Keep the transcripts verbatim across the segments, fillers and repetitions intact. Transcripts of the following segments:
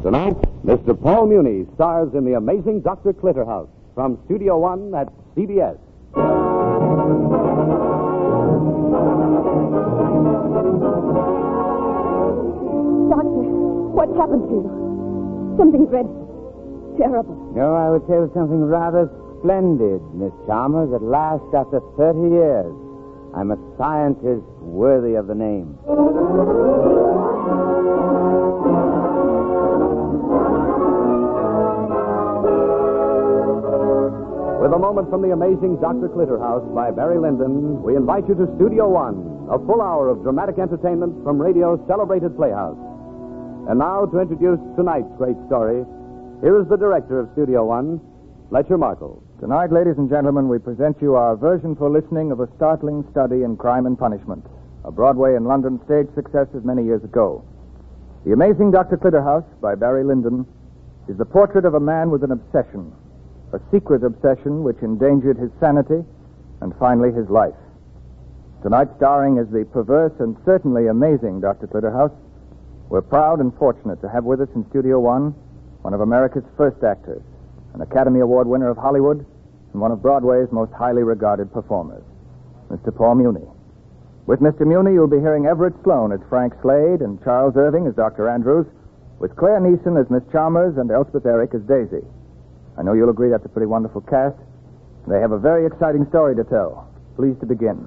Tonight, Mister Paul Muni stars in The Amazing Doctor Clitterhouse from Studio One at C B S. Doctor, what's happened to you? Something dreadful, terrible. No, I would say it was something rather splendid, Miss Chalmers. At last, after thirty years, I'm a scientist worthy of the name. With a moment from The Amazing Doctor Clitterhouse by Barry Lyndon, we invite you to Studio One, a full hour of dramatic entertainment from radio's celebrated Playhouse. And now, to introduce tonight's great story, here is the director of Studio One, Fletcher Markle. Tonight, ladies and gentlemen, we present you our version for listening of a startling study in crime and punishment, a Broadway and London stage success of many years ago. The Amazing Doctor Clitterhouse by Barry Lyndon is the portrait of a man with an obsession, a secret obsession which endangered his sanity and finally his life. Tonight, starring as the perverse and certainly amazing Doctor Clitterhouse, we're proud and fortunate to have with us in Studio One one of America's first actors, an Academy Award winner of Hollywood, and one of Broadway's most highly regarded performers, Mister Paul Muni. With Mister Muni, you'll be hearing Everett Sloane as Frank Slade and Charles Irving as Doctor Andrews, with Claire Neeson as Miss Chalmers and Elspeth Eric as Daisy. I know you'll agree that's a pretty wonderful cast. They have a very exciting story to tell. Pleased to begin.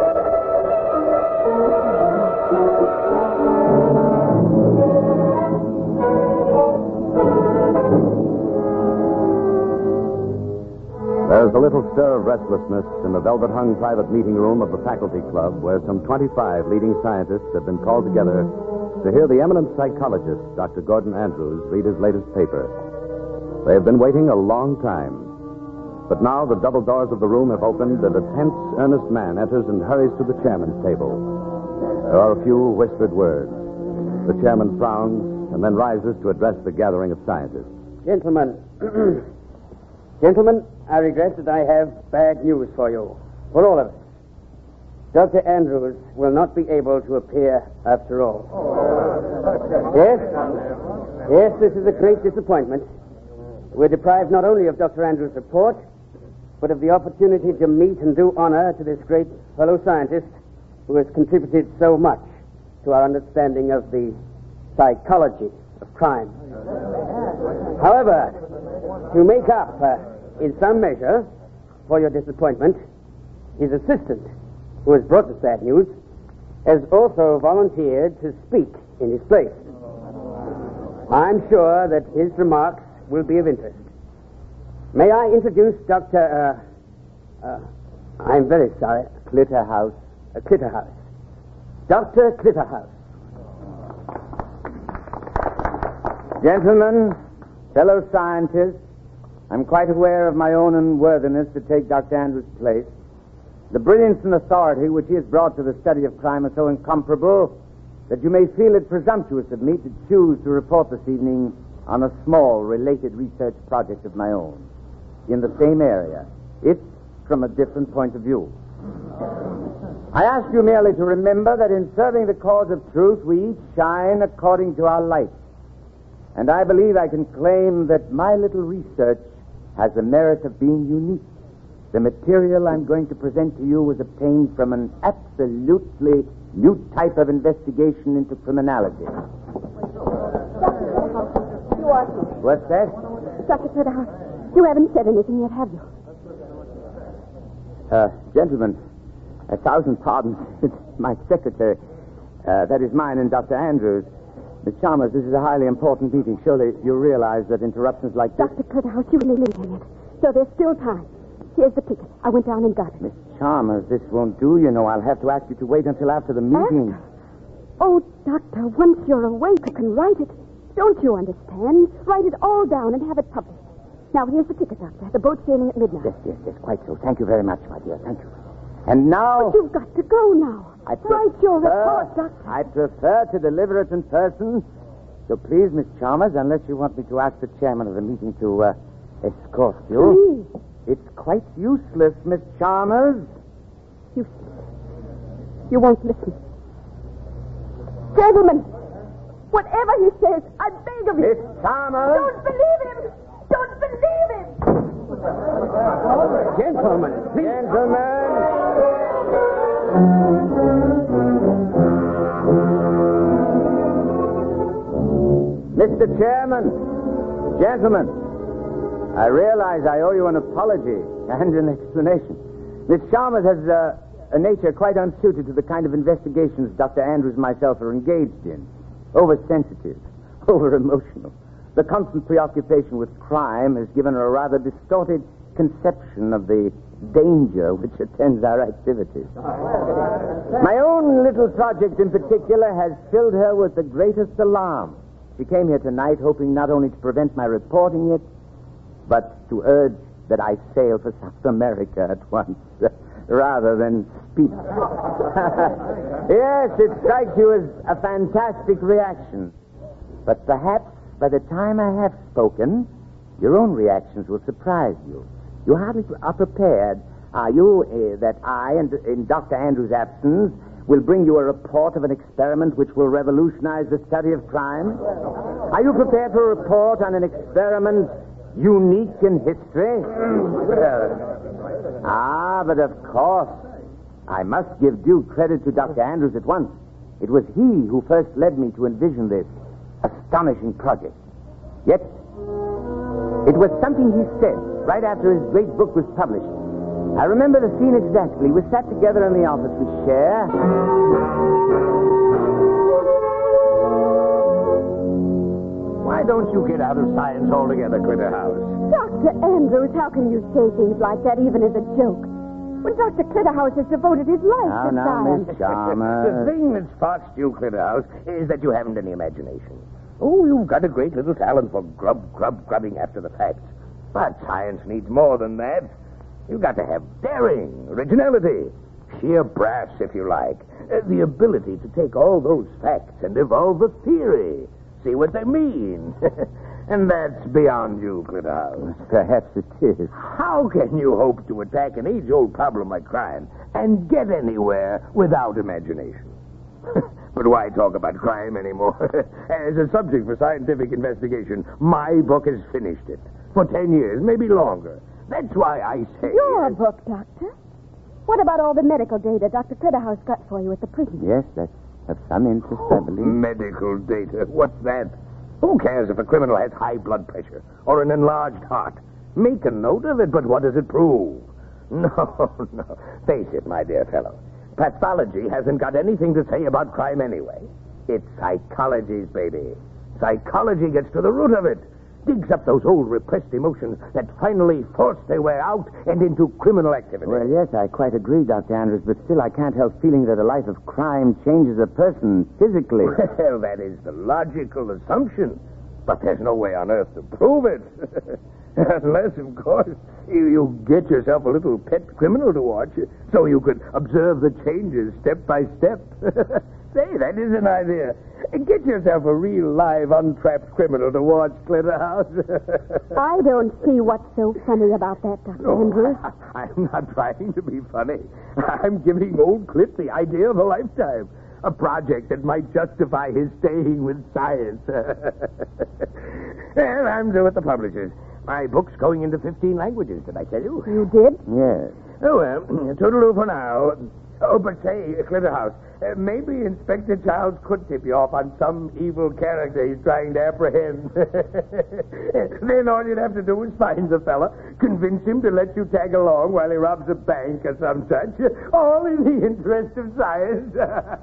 There's a little stir of restlessness in the velvet-hung private meeting room of the faculty club, where some twenty-five leading scientists have been called together to hear the eminent psychologist, Doctor Gordon Andrews, read his latest paper. They have been waiting a long time. But now the double doors of the room have opened, and a tense, earnest man enters and hurries to the chairman's table. There are a few whispered words. The chairman frowns and then rises to address the gathering of scientists. Gentlemen, gentlemen, I regret that I have bad news for you, for all of us. Doctor Andrews will not be able to appear after all. Yes? Yes, this is a great disappointment. We're deprived not only of Doctor Andrews' report, but of the opportunity to meet and do honor to this great fellow scientist who has contributed so much to our understanding of the psychology of crime. However, to make up, uh, in some measure, for your disappointment, his assistant, who has brought the sad news, has also volunteered to speak in his place. I'm sure that his remarks will be of interest. May I introduce Doctor Uh, uh, I'm very sorry. Clitterhouse. Uh, Clitterhouse. Doctor Clitterhouse. Gentlemen, fellow scientists, I'm quite aware of my own unworthiness to take Doctor Andrews' place. The brilliance and authority which he has brought to the study of crime are so incomparable that you may feel it presumptuous of me to choose to report this evening on a small related research project of my own in the same area, if from a different point of view. I ask you merely to remember that in serving the cause of truth, we each shine according to our light. And I believe I can claim that my little research has the merit of being unique. The material I'm going to present to you was obtained from an absolutely new type of investigation into criminality. You are here. What's that? Doctor Clitterhouse, you haven't said anything yet, have you? Uh, gentlemen, a thousand pardons. It's my secretary. Uh, that is mine and Doctor Andrews. Miss Chalmers, this is a highly important meeting. Surely you realize that interruptions like this... Doctor Clitterhouse, you really need it. So there's still time. Here's the ticket. I went down and got it. Miss Chalmers, this won't do, you know. I'll have to ask you to wait until after the meeting. After? Oh, Doctor, once you're awake, you can write it. Don't you understand? Write it all down and have it published. Now, here's the ticket, Doctor. The boat's sailing at midnight. Yes, yes, yes, quite so. Thank you very much, my dear. Thank you. And now... But you've got to go now. I Write prefer, your report, Doctor. I prefer to deliver it in person. So please, Miss Chalmers, unless you want me to ask the chairman of the meeting to uh, escort you. Please. It's quite useless, Miss Chalmers. Useless. You won't listen. Gentlemen, whatever he says, I beg of you. Miss Chalmers! Don't believe him! Don't believe him! Gentlemen, please. Gentlemen! Mister Chairman, gentlemen, I realize I owe you an apology and an explanation. Miss Chalmers has uh, a nature quite unsuited to the kind of investigations Doctor Andrews and myself are engaged in. Oversensitive, over-emotional. The constant preoccupation with crime has given her a rather distorted conception of the danger which attends our activities. My own little project in particular has filled her with the greatest alarm. She came here tonight hoping not only to prevent my reporting it, but to urge that I sail for South America at once, rather than speak. Yes, it strikes you as a fantastic reaction. But perhaps by the time I have spoken, your own reactions will surprise you. You hardly are prepared, are you, uh, that I, and in Doctor Andrews' absence, will bring you a report of an experiment which will revolutionize the study of crime? Are you prepared for a report on an experiment unique in history? Ah, but of course, I must give due credit to Doctor Andrews at once. It was he who first led me to envision this astonishing project. Yet, it was something he said right after his great book was published. I remember the scene exactly. We sat together in the office we share. Why don't you get out of science altogether, Clitterhouse? Doctor Andrews, how can you say things like that even as a joke? When Doctor Clitterhouse has devoted his life Now, to now, science. Miss Chalmers. The thing that's fast you, Clitterhouse, is that you haven't any imagination. Oh, you've got a great little talent for grub, grub, grubbing after the facts. But science needs more than that. You've got to have daring, originality, sheer brass, if you like. Uh, the ability to take all those facts and evolve a theory. See what they mean. And that's beyond you, Clitterhouse. Perhaps it is. How can you hope to attack an age-old problem like crime and get anywhere without imagination? But why talk about crime anymore? As a subject for scientific investigation, my book has finished it. For ten years, maybe longer. That's why I say... Your book, Doctor. What about all the medical data Doctor Clitterhouse got for you at the prison? Yes, that's of some interest, I believe. Medical data. What's that? Who cares if a criminal has high blood pressure or an enlarged heart? Make a note of it, but what does it prove? No, no. Face it, my dear fellow. Pathology hasn't got anything to say about crime anyway. It's psychology's baby. Psychology gets to the root of it. Digs up those old repressed emotions that finally force their way out and into criminal activity. Well, yes, I quite agree, Doctor Andrews, but still I can't help feeling that a life of crime changes a person physically. Well, that is the logical assumption. But there's no way on earth to prove it. Unless, of course, you, you get yourself a little pet criminal to watch so you could observe the changes step by step. Say, that is an idea. Get yourself a real, live, untrapped criminal to watch, Clitterhouse. I don't see what's so funny about that, Doctor Oh, Andrews. I'm not trying to be funny. I'm giving old Clip the idea of a lifetime. A project that might justify his staying with science. Well, I'm due at the publishers. My book's going into fifteen languages, did I tell you? You did? Yes. Oh, well, toodaloo for now. Oh, but say, Clitterhouse, uh, maybe Inspector Childs could tip you off on some evil character he's trying to apprehend. Then all you'd have to do is find the fella, convince him to let you tag along while he robs a bank or some such, all in the interest of science.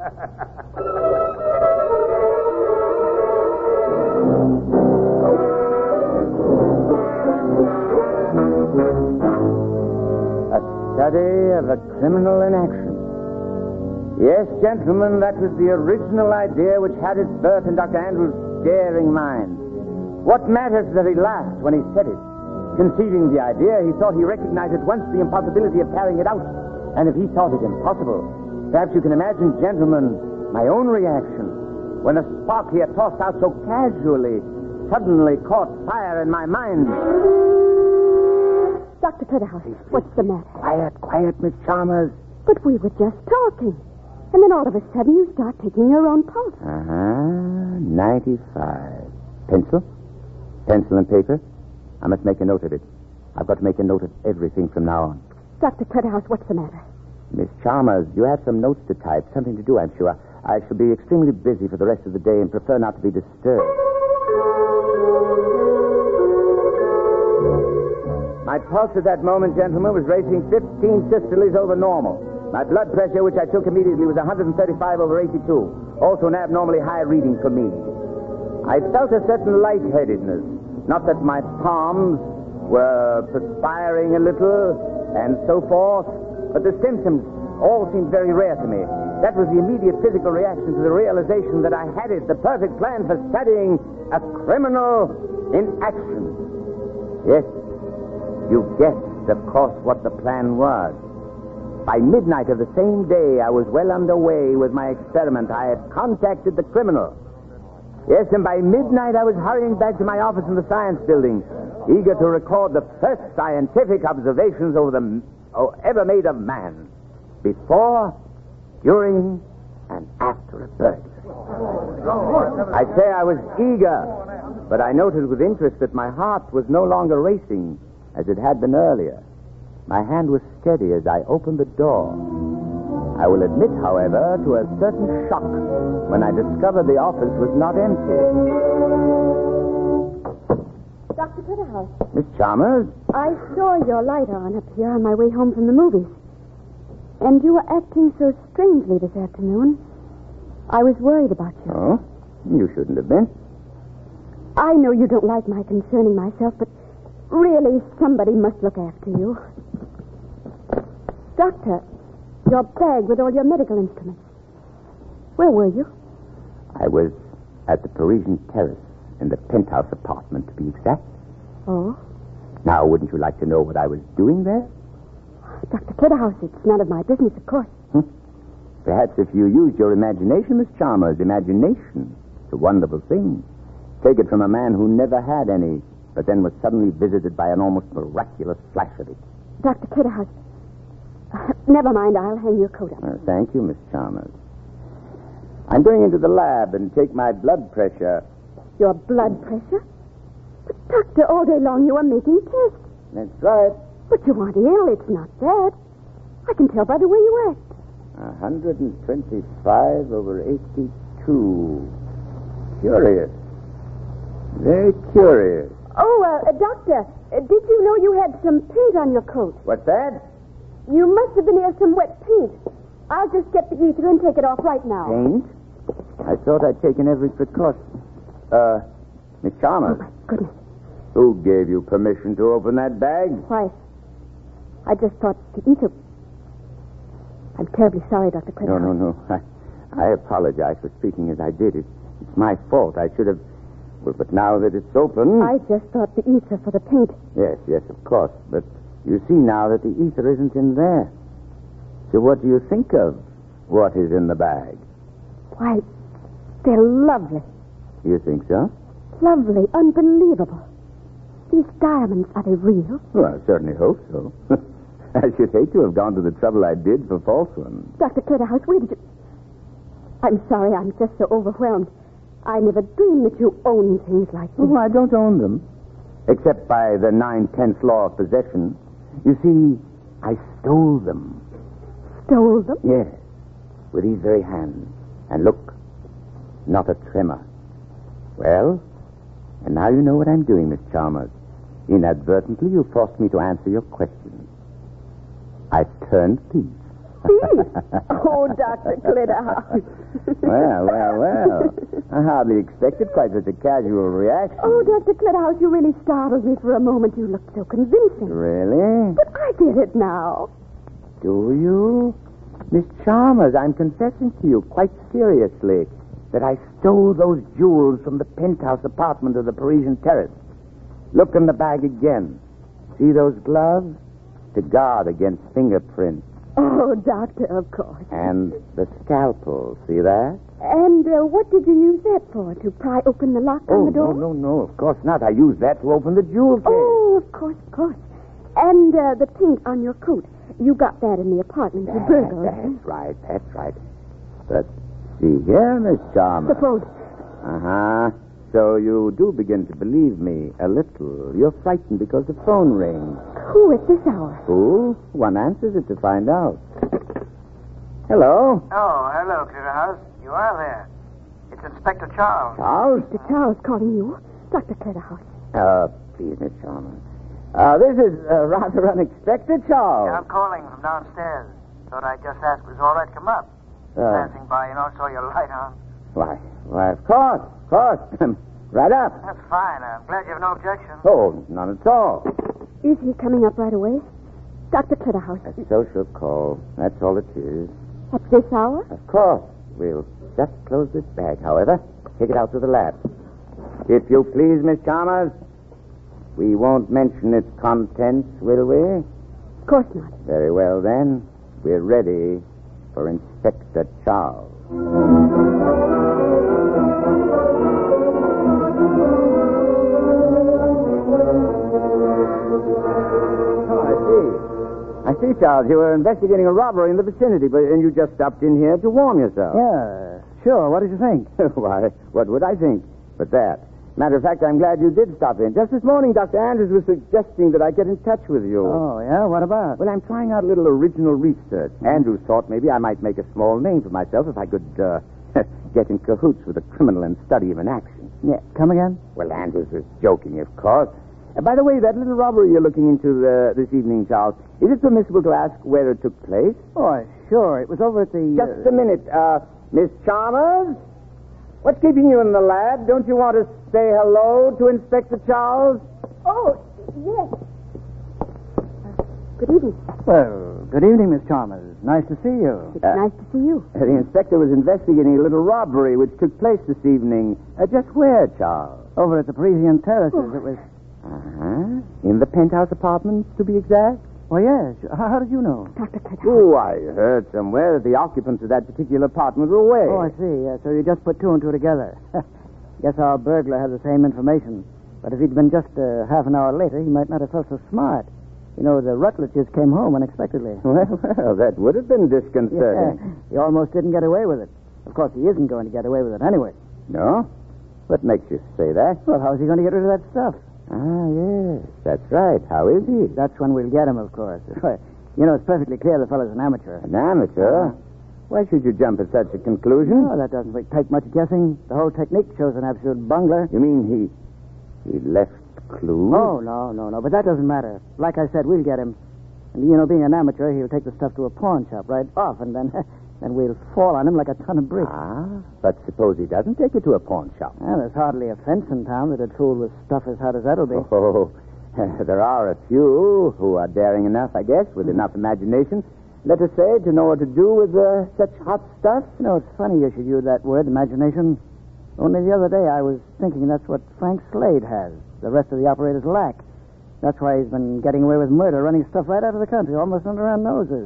A study of a criminal in action. Yes, gentlemen, that was the original idea which had its birth in Doctor Andrews' daring mind. What matters that he laughed when he said it? Conceiving the idea, he thought he recognized at once the impossibility of carrying it out. And if he thought it impossible, perhaps you can imagine, gentlemen, my own reaction when the spark he had tossed out so casually suddenly caught fire in my mind. Doctor Clitterhouse, what's the matter? Quiet, quiet, Miss Chalmers. But we were just talking. And then all of a sudden you start taking your own pulse. Uh-huh. ninety-five. Pencil? Pencil and paper? I must make a note of it. I've got to make a note of everything from now on. Doctor Clitterhouse, what's the matter? Miss Chalmers, you have some notes to type. Something to do, I'm sure. I shall be extremely busy for the rest of the day and prefer not to be disturbed. My pulse at that moment, gentlemen, was racing fifteen systoles over normal. My blood pressure, which I took immediately, was one hundred thirty-five over eighty-two. Also an abnormally high reading for me. I felt a certain lightheadedness. Not that my palms were perspiring a little and so forth, but the symptoms all seemed very rare to me. That was the immediate physical reaction to the realization that I had it, the perfect plan for studying a criminal in action. Yes, you guessed, of course, what the plan was. By midnight of the same day, I was well underway with my experiment. I had contacted the criminal. Yes, and by midnight, I was hurrying back to my office in the science building, eager to record the first scientific observations over the oh, ever made of man, before, during, and after a burglary. I say I was eager, but I noted with interest that my heart was no longer racing as it had been earlier. My hand was steady as I opened the door. I will admit, however, to a certain shock when I discovered the office was not empty. Doctor Clitterhouse. Miss Chalmers? I saw your light on up here on my way home from the movies. And you were acting so strangely this afternoon. I was worried about you. Oh? You shouldn't have been. I know you don't like my concerning myself, but really, somebody must look after you. Doctor, your bag with all your medical instruments. Where were you? I was at the Parisian Terrace, in the penthouse apartment, to be exact. Oh? Now, wouldn't you like to know what I was doing there? Doctor Clitterhouse, it's none of my business, of course. Hmm? Perhaps if you used your imagination, Miss Chalmers, imagination, it's a wonderful thing. Take it from a man who never had any, but then was suddenly visited by an almost miraculous flash of it. Doctor Clitterhouse, uh, never mind, I'll hang your coat up. Uh, thank you, Miss Chalmers. I'm going into the lab and take my blood pressure. Your blood pressure? But, Doctor, all day long you are making tests. That's right. But you aren't ill, it's not that. I can tell by the way you act. one hundred twenty-five over eighty-two. Curious. Very curious. Oh, uh, uh, Doctor, uh, did you know you had some paint on your coat? What's that? You must have been near some wet paint. I'll just get the ether and take it off right now. Paint? I thought I'd taken every precaution. Uh, Miss Chalmers. Oh, my goodness. Who gave you permission to open that bag? Why, I just thought the ether... I'm terribly sorry, Doctor No, Clitterhouse. no, no. I, I apologize for speaking as I did. It, it's my fault. I should have... Well, but now that it's open... I just thought the ether for the paint. Yes, yes, of course. But you see now that the ether isn't in there. So what do you think of what is in the bag? Why, they're lovely. You think so? Lovely, unbelievable. These diamonds, are they real? Well, I certainly hope so. I should hate to have gone to the trouble I did for false ones. Doctor Clitterhouse, where did you... I'm sorry, I'm just so overwhelmed. I never dreamed that you own things like this. Oh, I don't own them. Except by the nine-tenths law of possession. You see, I stole them. Stole them? Yes, with these very hands. And look, not a tremor. Well, and now you know what I'm doing, Miss Chalmers. Inadvertently, you forced me to answer your questions. I turned thief. Thief? Oh, Doctor Clitterhouse. Well, well, well. I hardly expected quite such a casual reaction. Oh, Doctor Clitterhouse, you really startled me for a moment. You looked so convincing. Really? But I did it now. Do you? Miss Chalmers, I'm confessing to you quite seriously that I stole those jewels from the penthouse apartment of the Parisian Terrace. Look in the bag again. See those gloves? To guard against fingerprints. Oh, Doctor, of course. And the scalpel. See that? And uh, what did you use that for? To pry open the lock oh, on the door? no, no, no. Of course not. I used that to open the jewel case. Oh, of course, of course. And uh, the paint on your coat. You got that in the apartment you That, burgled. that's right, that's right. But see here, Miss Chalmers. Suppose. Uh-huh. So you do begin to believe me a little. You're frightened because the phone rings. Who at this hour? Who? One answers it to find out. Hello? Oh, hello, Clitterhouse. You are there. It's Inspector Charles. Charles? Mister Charles calling you. Doctor Clitterhouse. Uh, please, Miss Chalmers. Uh, this is uh, rather unexpected, Charles. Yeah, I'm calling from downstairs. Thought I'd just ask was all right to come up. Uh, Passing by, you know, saw your light on. why, why, of course, of course. Right up. That's fine. I'm glad you have no objection. Oh, none at all. Is he coming up right away? Doctor Clitterhouse. A social call. That's all it is. At this hour? Of course. We'll just close this bag, however. Take it out to the lab. If you please, Miss Chalmers, we won't mention its contents, will we? Of course not. Very well, then. We're ready for Inspector Charles. I see, Charles. You were investigating a robbery in the vicinity, but and you just stopped in here to warm yourself. Yeah, sure. What did you think? Why, what would I think but that? Matter of fact, I'm glad you did stop in. Just this morning, Doctor Andrews was suggesting that I get in touch with you. Oh, yeah? What about? Well, I'm trying out a little original research. Andrews thought maybe I might make a small name for myself if I could uh, get in cahoots with a criminal and study him in action. Yeah, come again? Well, Andrews was joking, of course. Uh, by the way, that little robbery you're looking into uh, this evening, Charles, is it permissible to ask where it took place? Oh, sure. It was over at the... Just a minute. Uh, Miss Chalmers? What's keeping you in the lab? Don't you want to say hello to Inspector Charles? Oh, yes. Uh, good evening. Well, good evening, Miss Chalmers. Nice to see you. It's Uh, nice to see you. The inspector was investigating a little robbery which took place this evening. Uh, just where, Charles? Over at the Parisian Terraces. Oh. It was... Uh-huh. In the penthouse apartments, to be exact? Oh, yes. How, how did you know? Doctor Clitterhouse. Oh, I heard somewhere that the occupants of that particular apartment were away. Oh, I see. Yeah, so you just put two and two together. Guess our burglar had the same information. But if he'd been just uh, half an hour later, he might not have felt so smart. You know, the Rutledges came home unexpectedly. Well, well, that would have been disconcerting. Yeah, he almost didn't get away with it. Of course, he isn't going to get away with it anyway. No? What makes you say that? Well, how's he going to get rid of that stuff? Ah, yes, that's right. How is he? That's when we'll get him, of course. You know, it's perfectly clear the fellow's an amateur. An amateur? Why should you jump at such a conclusion? Oh, that doesn't take much guessing. The whole technique shows an absolute bungler. You mean he he left clues? Oh, no, no, no. But that doesn't matter. Like I said, we'll get him. And, you know, being an amateur, he'll take the stuff to a pawn shop right off, and then then we'll fall on him like a ton of bricks. Ah, but suppose he doesn't take it to a pawn shop. Well, there's hardly a fence in town that'd fool with stuff as hot as that'll be. Oh, there are a few who are daring enough, I guess, with Mm-hmm. enough imagination, let us say, to know what to do with uh, such hot stuff. You know, it's funny you should use that word, imagination. Only the other day I was thinking that's what Frank Slade has. The rest of the operators lack. That's why he's been getting away with murder, running stuff right out of the country, almost under our noses.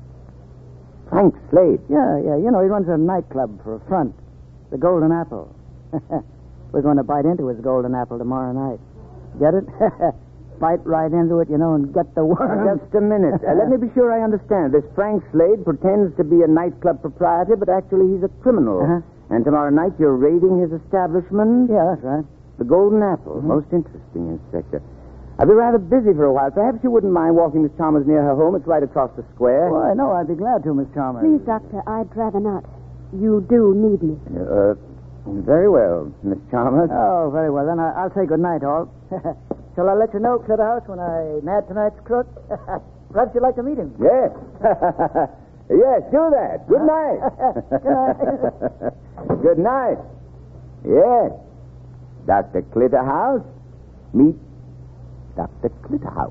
Frank Slade. Yeah, yeah. You know, he runs a nightclub for a front. The Golden Apple. We're going to bite into his Golden Apple tomorrow night. Get it? Bite right into it, you know, and get the worm. Just a minute. Uh, let me be sure I understand. This Frank Slade pretends to be a nightclub proprietor, but actually he's a criminal. Uh-huh. And tomorrow night you're raiding his establishment? Yeah, that's right. The Golden Apple. Mm-hmm. Most interesting, Inspector. I'll be rather busy for a while. Perhaps you wouldn't mind walking Miss Chalmers near her home. It's right across the square. Well, I know. I'd be glad to, Miss Chalmers. Please, Doctor, I'd rather not. You do need me. Uh, very well, Miss Chalmers. Oh, very well. Then I- I'll say good night, all. Shall I let you know, Clitterhouse, when I nab tonight's crook? Perhaps you'd like to meet him. Yes. Yes, do that. Good night. Good night. Good night. Yes. Doctor Clitterhouse, meet Doctor Clitterhouse.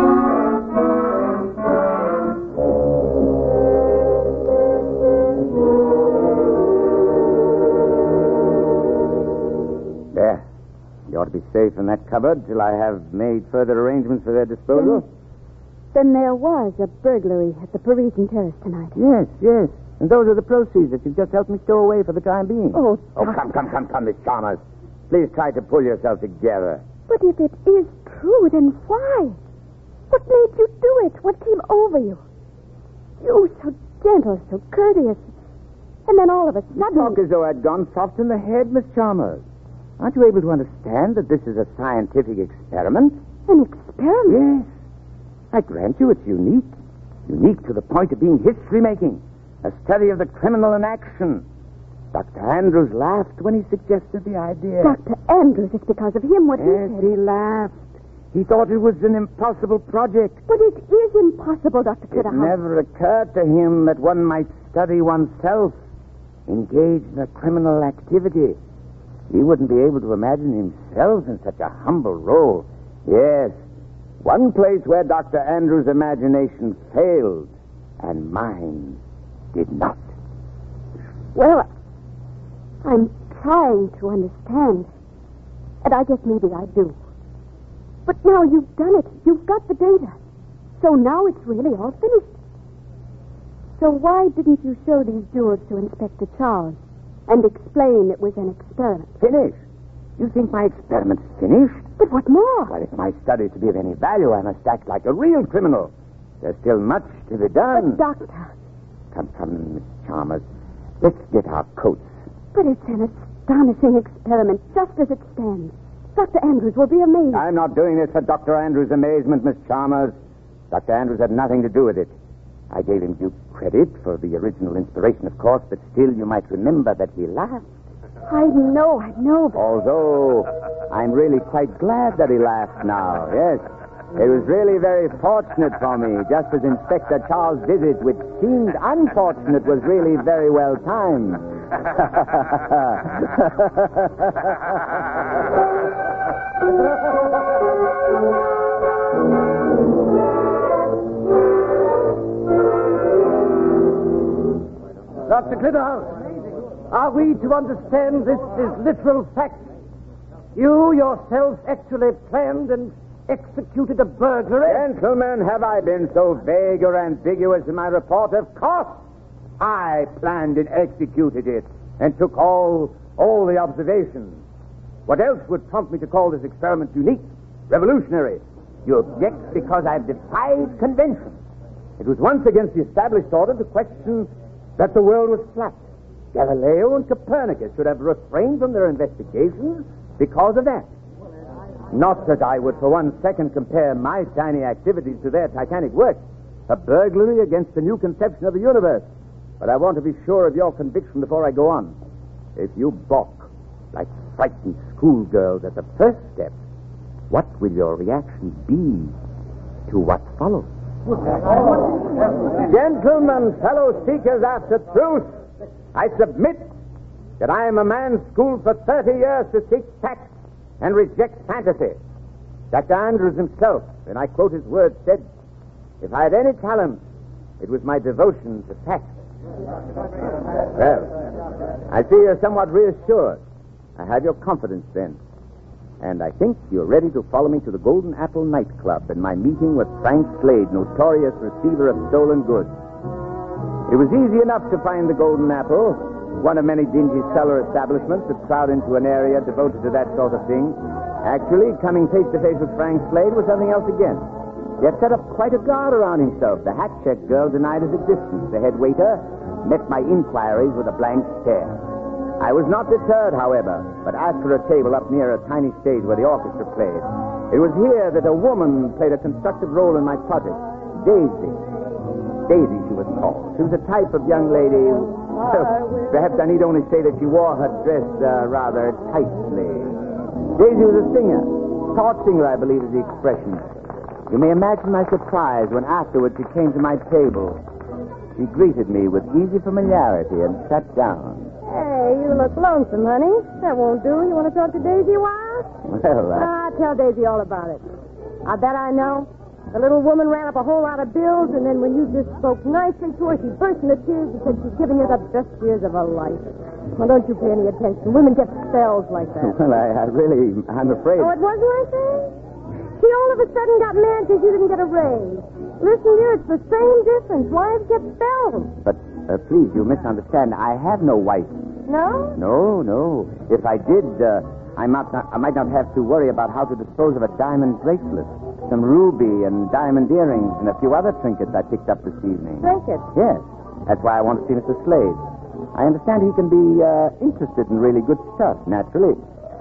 There. You ought to be safe in that cupboard till I have made further arrangements for their disposal. Then there was a burglary at the Parisian Terrace tonight. Yes, yes. And those are the proceeds that you've just helped me stow away for the time being. Oh, Oh, Doctor. come, come, come, come, Miss Chalmers. Please try to pull yourself together. But if it is true, then why? What made you do it? What came over you? You so gentle, so courteous. And then all of a You sudden... talk as though I'd gone soft in the head, Miss Chalmers. Aren't you able to understand that this is a scientific experiment? An experiment? Yes. I grant you it's unique. Unique to the point of being history-making. A study of the criminal in action. Doctor Andrews laughed when he suggested the idea. Doctor Andrews, it's because of him what Yes, he said. he laughed. He thought it was an impossible project. But it is impossible, Doctor It Clitterhouse. never occurred to him that one might study oneself, engage in a criminal activity. He wouldn't be able to imagine himself in such a humble role. Yes, one place where Doctor Andrews' imagination failed, and mine did not. Well, I'm trying to understand. And I guess maybe I do. But now you've done it. You've got the data. So now it's really all finished. So why didn't you show these jewels to Inspector Charles and explain it was an experiment? Finished? You think my experiment's finished? But what more? Well, if my study is to be of any value, I must act like a real criminal. There's still much to be done. But, Doctor... Come, come, Miss Chalmers. Let's get our coats. But it's an astonishing experiment, just as it stands. Doctor Andrews will be amazed. I'm not doing this for Doctor Andrews' amazement, Miss Chalmers. Doctor Andrews had nothing to do with it. I gave him due credit for the original inspiration, of course, but still you might remember that he laughed. I know, I know, but... Although I'm really quite glad that he laughed now, yes. It was really very fortunate for me, just as Inspector Charles' visit, which seemed unfortunate, was really very well timed. Doctor Clitterhouse, are we to understand this is literal fact? You yourself actually planned and executed a burglary? Gentlemen, have I been so vague or ambiguous in my report? Of course. I planned and executed it and took all, all the observations. What else would prompt me to call this experiment unique, revolutionary? You object because I've defied convention. It was once against the established order to question that the world was flat. Galileo and Copernicus should have refrained from their investigations because of that. Not that I would for one second compare my tiny activities to their titanic work. A burglary against the new conception of the universe. But I want to be sure of your conviction before I go on. If you balk like frightened schoolgirls at the first step, what will your reaction be to what follows? Gentlemen, fellow seekers after truth, I submit that I am a man schooled for thirty years to seek facts and reject fantasy. Doctor Andrews himself, and I quote his words, said, if I had any talent, it was my devotion to facts. Well, I see you're somewhat reassured. I have your confidence then. And I think you're ready to follow me to the Golden Apple nightclub in my meeting with Frank Slade, notorious receiver of stolen goods. It was easy enough to find the Golden Apple, one of many dingy cellar establishments that crowd into an area devoted to that sort of thing. Actually, coming face to face with Frank Slade was something else again. He had set up quite a guard around himself. The hat check girl denied his existence. The head waiter met my inquiries with a blank stare. I was not deterred, however, but asked for a table up near a tiny stage where the orchestra played. It was here that a woman played a constructive role in my project. Daisy. Daisy, she was called. She was a type of young lady. So, perhaps I need only say that she wore her dress uh, rather tightly. Daisy was a singer. Thought singer, I believe is the expression. You may imagine my surprise when afterwards she came to my table. She greeted me with easy familiarity and sat down. Hey, you look lonesome, honey. That won't do. You want to talk to Daisy a while? Well, uh... Ah, tell Daisy all about it. I bet I know. The little woman ran up a whole lot of bills, and then when you just spoke nicely to her, she burst into tears and said she's giving you the best years of her life. Well, don't you pay any attention. Women get spells like that. Well, I, I really, I'm afraid... Oh, it wasn't like that? She all of a sudden got mad because you didn't get a raise. Listen, dear, it's the same difference. Wives get spells. But, uh, please, you misunderstand. I have no wife. No? No, no. If I did, uh, I might not, I might not have to worry about how to dispose of a diamond bracelet, some ruby and diamond earrings, and a few other trinkets I picked up this evening. Trinkets? Yes. That's why I want to see Mister Slade. I understand he can be uh, interested in really good stuff, naturally. I,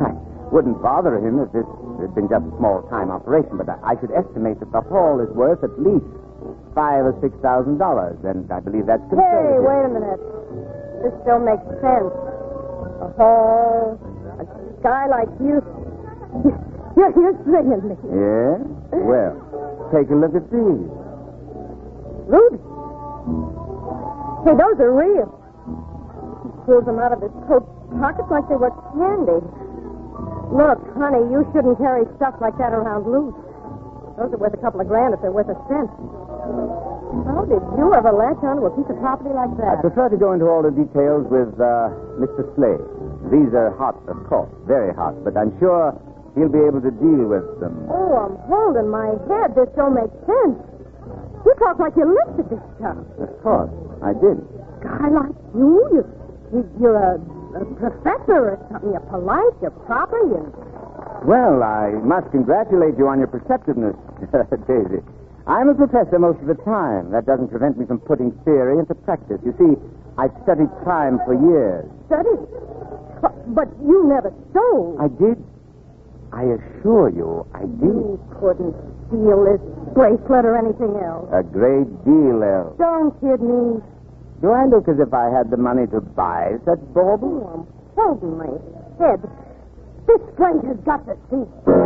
wouldn't bother him if this had been just a small-time operation, but I, I should estimate that the hall is worth at least five or six thousand dollars, and I believe that's conservative. Hey, wait a minute. This still makes sense. A hall, a guy like you. You're, you're singing me. Yeah? Well, take a look at these. Ruby. Hey, those are real. He pulls them out of his coat pockets like they were candy. Look, honey, you shouldn't carry stuff like that around loose. Those are worth a couple of grand if they're worth a cent. How did you ever latch onto a piece of property like I that? prefer to go into all the details with uh, Mister Slade. These are hot, of course, very hot, but I'm sure he'll be able to deal with them. Oh, I'm holding my head. This don't make sense. You talk like you lived at this stuff. Of course, I did. Guy like you, you, you you're a, a professor or something. You're polite, you're proper, you... Well, I must congratulate you on your perceptiveness, Daisy. I'm a professor most of the time. That doesn't prevent me from putting theory into practice. You see, I've studied crime for years. Studied? But, but you never stole. I did. I assure you, I did. You couldn't steal this bracelet or anything else. A great deal, El. Don't kid me. Do I look as if I had the money to buy such baubles? Oh, I'm holding my head. This stranger's got to see.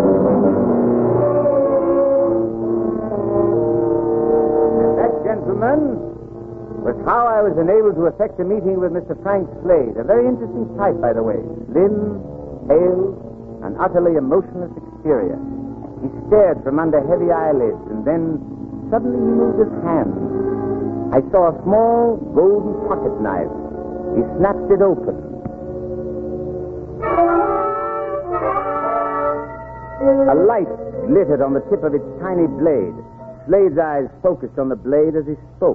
And that, gentlemen, was how I was enabled to effect a meeting with Mister Frank Slade. A very interesting type, by the way. Slim, pale, an utterly emotionless exterior. He stared from under heavy eyelids, and then suddenly he moved his hand. I saw a small golden pocket knife. He snapped it open. A light glittered on the tip of its tiny blade. Slade's eyes focused on the blade as he spoke.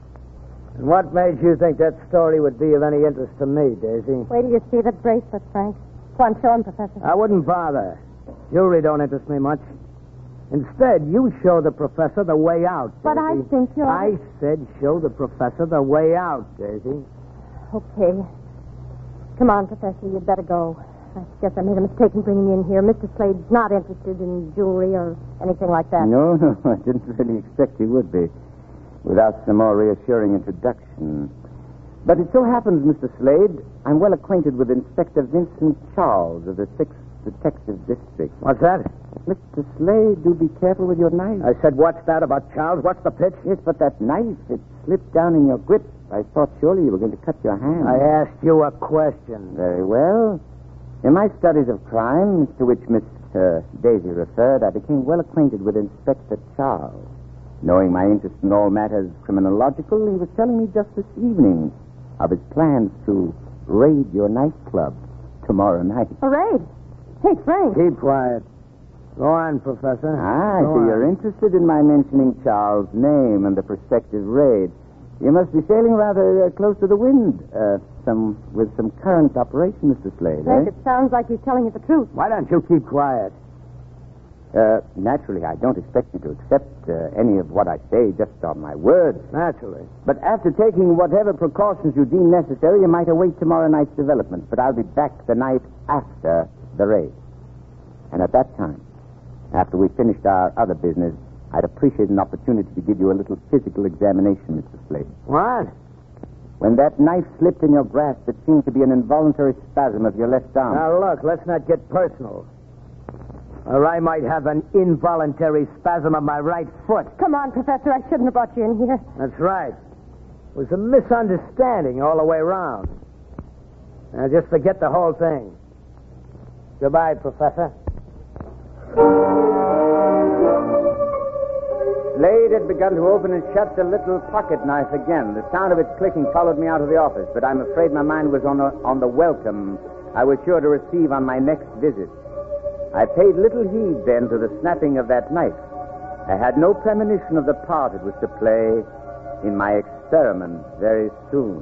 And what made you think that story would be of any interest to me, Daisy? Wait till you see the bracelet, Frank. Go on, show him, Professor. I wouldn't bother. Jewelry don't interest me much. Instead, you show the professor the way out, Daisy. But I think you're... I said show the professor the way out, Daisy. Okay. Come on, Professor, you'd better go. I guess I made a mistake in bringing you in here. Mister Slade's not interested in jewelry or anything like that. No, no, I didn't really expect he would be, without some more reassuring introduction. But it so happens, Mister Slade, I'm well acquainted with Inspector Vincent Charles of the sixth Detective District. What's that? Mister Slade, do be careful with your knife. I said, what's that about Charles? What's the pitch? Yes, but that knife, it slipped down in your grip. I thought surely you were going to cut your hand. I asked you a question. Very well. In my studies of crime, to which Miss uh, Daisy referred, I became well acquainted with Inspector Charles. Knowing my interest in all matters criminological, he was telling me just this evening of his plans to raid your nightclub tomorrow night. A raid? Hey, Frank. Keep quiet. Go on, Professor. Ah, I Go see on. you're interested in my mentioning Charles' name and the prospective raid. You must be sailing rather uh, close to the wind, uh, some with some current operation, Mister Slade, Frank, eh? it sounds like he's telling you the truth. Why don't you keep quiet? Uh, naturally, I don't expect you to accept uh, any of what I say just on my word. Naturally. But after taking whatever precautions you deem necessary, you might await tomorrow night's developments. But I'll be back the night after the raid. And at that time, after we finished our other business, I'd appreciate an opportunity to give you a little physical examination, Mister Slade. What? When that knife slipped in your grasp, it seemed to be an involuntary spasm of your left arm. Now, look, let's not get personal. Or I might have an involuntary spasm of my right foot. Come on, Professor. I shouldn't have brought you in here. That's right. It was a misunderstanding all the way around. Now, just forget the whole thing. Goodbye, Professor. Slade had begun to open and shut the little pocket knife again. The sound of its clicking followed me out of the office, but I'm afraid my mind was on the, on the welcome I was sure to receive on my next visit. I paid little heed then to the snapping of that knife. I had no premonition of the part it was to play in my experiment very soon.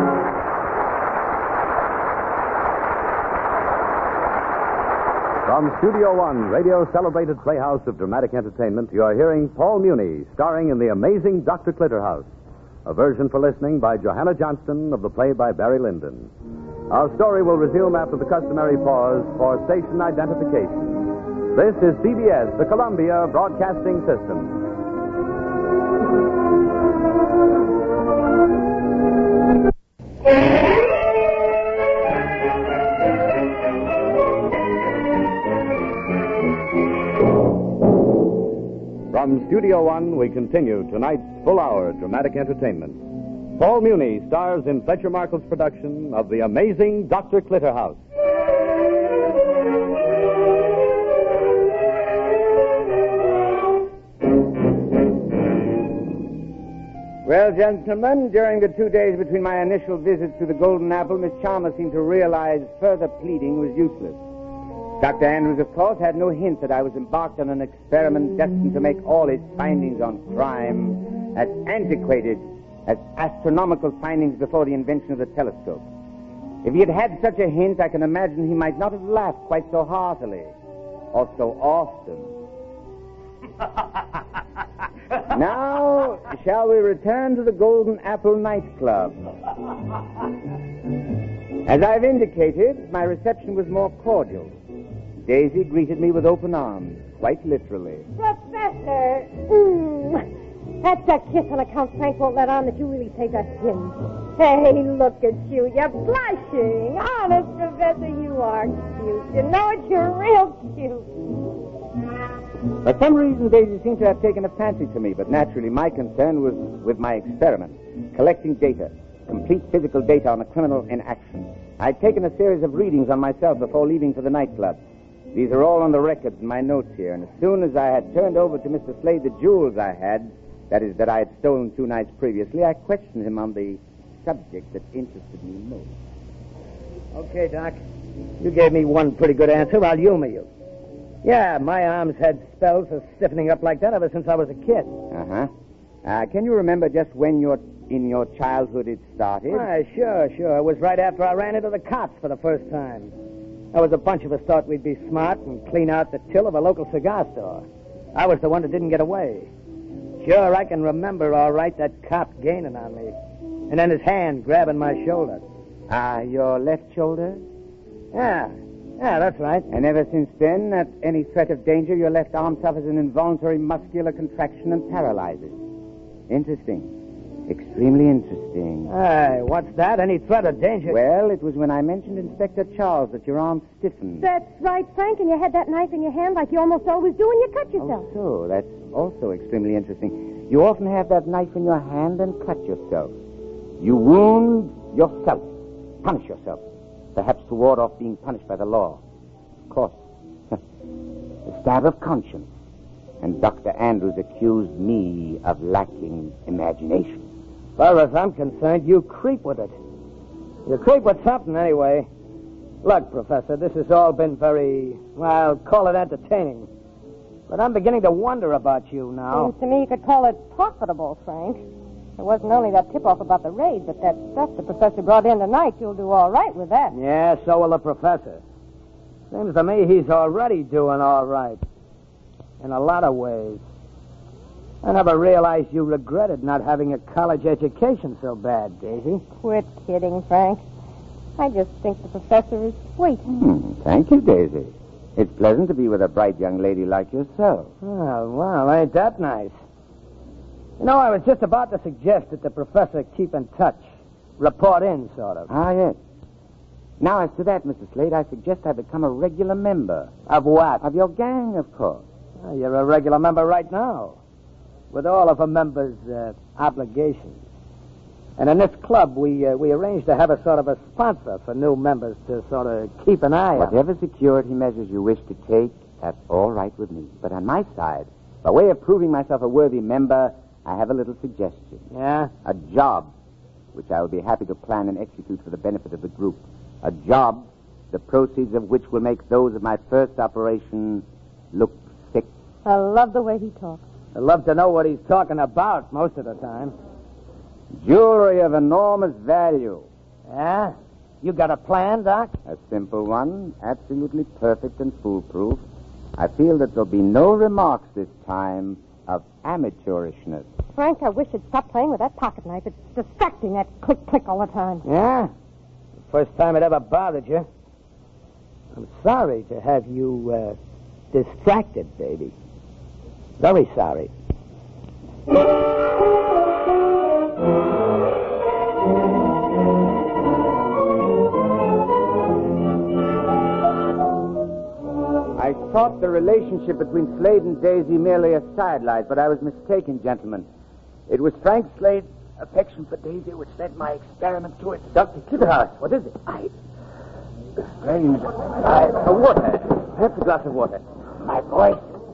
From Studio One, radio celebrated playhouse of dramatic entertainment, you are hearing Paul Muni starring in The Amazing Doctor Clitterhouse, a version for listening by Johanna Johnston of the play by Barry Lyndon. Our story will resume after the customary pause for station identification. This is C B S, the Columbia Broadcasting System. From Studio One, we continue tonight's full-hour dramatic entertainment. Paul Muni stars in Fletcher Markle's production of The Amazing Doctor Clitterhouse. Well, gentlemen, during the two days between my initial visits to the Golden Apple, Miss Chalmers seemed to realize further pleading was useless. Doctor Andrews, of course, had no hint that I was embarked on an experiment destined to make all his findings on crime as antiquated as astronomical findings before the invention of the telescope. If he had had such a hint, I can imagine he might not have laughed quite so heartily or so often. Now, shall we return to the Golden Apple nightclub? As I've indicated, my reception was more cordial. Daisy greeted me with open arms, quite literally. Professor! Mm. That's a kiss on account Frank won't let on that you really take a hint. Hey, look at you. You're blushing. Honest, Professor, you are cute. You know it? You're real cute. For some reason, Daisy seemed to have taken a fancy to me, but naturally my concern was with my experiment, collecting data, complete physical data on a criminal in action. I'd taken a series of readings on myself before leaving for the nightclub. These are all on the records in my notes here, and as soon as I had turned over to Mister Slade the jewels I had, that is, that I had stolen two nights previously, I questioned him on the subject that interested me most. Okay, Doc. You gave me one pretty good answer. I'll humor you. Yeah, my arms had spells of stiffening up like that ever since I was a kid. Uh-huh. Uh, can you remember just when your, in your childhood it started? Why, sure, sure. It was right after I ran into the cops for the first time. There was a bunch of us thought we'd be smart and clean out the till of a local cigar store. I was the one that didn't get away. Sure, I can remember all right that cop gaining on me. And then his hand grabbing my shoulder. Ah, uh, your left shoulder? Yeah, yeah, that's right. And ever since then, at any threat of danger, your left arm suffers an involuntary muscular contraction and paralyzes. Interesting. Extremely interesting. Hey, what's that? Any threat of danger? Well, it was when I mentioned Inspector Charles that your arm stiffened. That's right, Frank, and you had that knife in your hand like you almost always do, and you cut yourself. Oh, so that's also extremely interesting. You often have that knife in your hand and cut yourself. You wound yourself, punish yourself, perhaps to ward off being punished by the law. Of course. The stab of conscience. And Doctor Andrews accused me of lacking imagination. As far as I'm concerned, you creep with it. You creep with something, anyway. Look, Professor, this has all been very, well, call it entertaining. But I'm beginning to wonder about you now. Seems to me you could call it profitable, Frank. It wasn't only that tip-off about the raid, but that stuff the professor brought in tonight. You'll do all right with that. Yeah, so will the professor. Seems to me he's already doing all right. In a lot of ways. I never realized you regretted not having a college education so bad, Daisy. Quit kidding, Frank. I just think the professor is sweet. Hmm, thank you, Daisy. It's pleasant to be with a bright young lady like yourself. Oh, well, ain't that nice? You know, I was just about to suggest that the professor keep in touch. Report in, sort of. Ah, yes. Now, as to that, Mister Slade, I suggest I become a regular member. Of what? Of your gang, of course. Well, you're a regular member right now. With all of a member's uh, obligations. And in this club, we uh, we arranged to have a sort of a sponsor for new members to sort of keep an eye on. Whatever security measures you wish to take, that's all right with me. But on my side, by way of proving myself a worthy member, I have a little suggestion. Yeah? A job, which I will be happy to plan and execute for the benefit of the group. A job, the proceeds of which will make those of my first operation look sick. I love the way he talks. I'd love to know what he's talking about most of the time. Jewelry of enormous value. Yeah? You got a plan, Doc? A simple one, absolutely perfect and foolproof. I feel that there'll be no remarks this time of amateurishness. Frank, I wish you'd stop playing with that pocket knife. It's distracting, that click-click all the time. Yeah? First time it ever bothered you. I'm sorry to have you uh, distracted, baby. Very sorry. I thought the relationship between Slade and Daisy merely a sidelight, but I was mistaken, gentlemen. It was Frank Slade's affection for Daisy which led my experiment to it. Doctor Clitterhouse, what is it? I... Strange. I... A water. Perhaps a glass of water. My voice.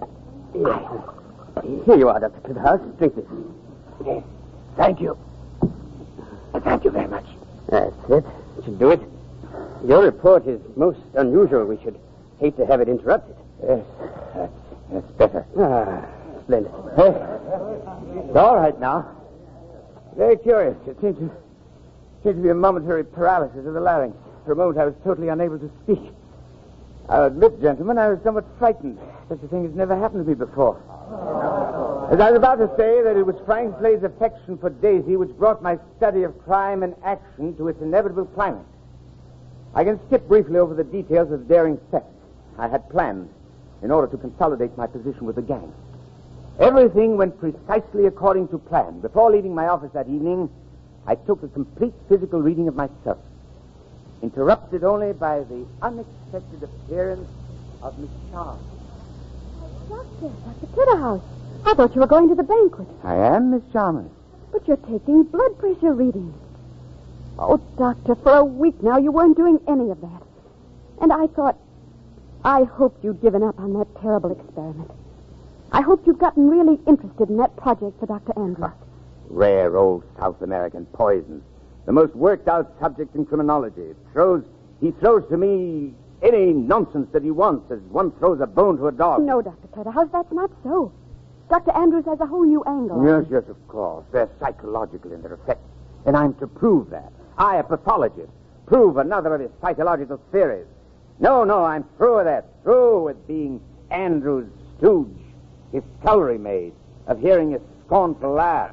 Yes. Here you are, Doctor Clitterhouse. Drink this. Yes. Thank you. Thank you very much. That's it. Should do it. Your report is most unusual. We should hate to have it interrupted. Yes, that's, that's better. Ah, splendid. It's all right now. Very curious. It seemed to, seemed to be a momentary paralysis of the larynx. For a moment, I was totally unable to speak. I'll admit, gentlemen, I was somewhat frightened. Such a thing has never happened to me before. As I was about to say that it was Frank Slade's affection for Daisy which brought my study of crime and action to its inevitable climax. I can skip briefly over the details of the daring theft I had planned in order to consolidate my position with the gang. Everything went precisely according to plan. Before leaving my office that evening, I took a complete physical reading of myself, interrupted only by the unexpected appearance of Miss Charles. Doctor, Doctor Clitterhouse, I thought you were going to the banquet. I am, Miss Chalmers. But you're taking blood pressure readings. Oh, Doctor, for a week now you weren't doing any of that. And I thought, I hoped you'd given up on that terrible experiment. I hoped you'd gotten really interested in that project for Doctor Andrews. Rare old South American poison. The most worked-out subject in criminology. It throws, he throws to me any nonsense that he wants, as one throws a bone to a dog. No, Doctor Clitterhouse, that's not so. Doctor Andrews has a whole new angle. Yes, yes, of course. They're psychological in their effects. And I'm to prove that. I, a pathologist, prove another of his psychological theories. No, no, I'm through with that. Through with being Andrews' stooge, his scullery maid, of hearing his scornful laugh.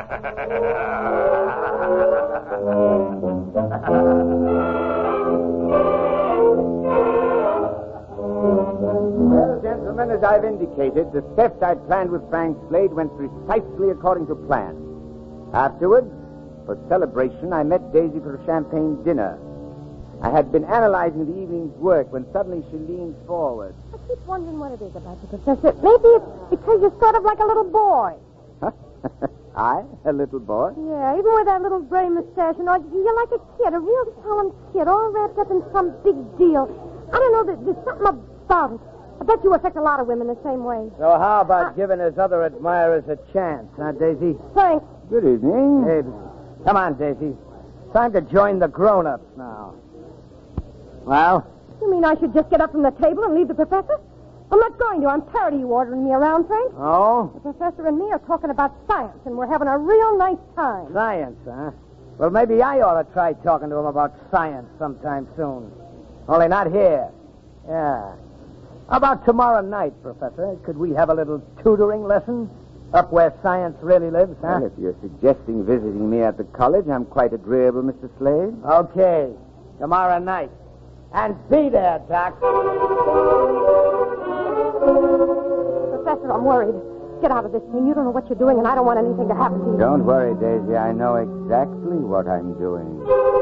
Well, gentlemen, as I've indicated, the theft I'd planned with Frank Slade went precisely according to plan. Afterwards, for celebration, I met Daisy for a champagne dinner. I had been analyzing the evening's work when suddenly she leaned forward. I keep wondering what it is about you, Professor. Maybe it's because you're sort of like a little boy. Huh? I? A little boy? Yeah, even with that little gray mustache, you know, you're like a kid, a real solemn kid, all wrapped up in some big deal. I don't know, there- there's something about it. I bet you affect a lot of women the same way. So how about giving his other admirers a chance, huh, Daisy? Frank, Good evening. Hey, come on, Daisy. Time to join the grown-ups now. Well? you mean I should just get up from the table and leave the professor? I'm not going to. I'm tired of you ordering me around, Frank. Oh? The professor and me are talking about science, and we're having a real nice time. Science, huh? Well, maybe I ought to try talking to him about science sometime soon. Only not here. Yeah. How about tomorrow night, Professor? Could we have a little tutoring lesson up where science really lives, huh? Well, if you're suggesting visiting me at the college, I'm quite agreeable, Mister Slade. Okay. Tomorrow night. And be there, Doc. Professor, I'm worried. Get out of this thing. You don't know what you're doing, and I don't want anything to happen to you. Don't worry, Daisy. I know exactly what I'm doing.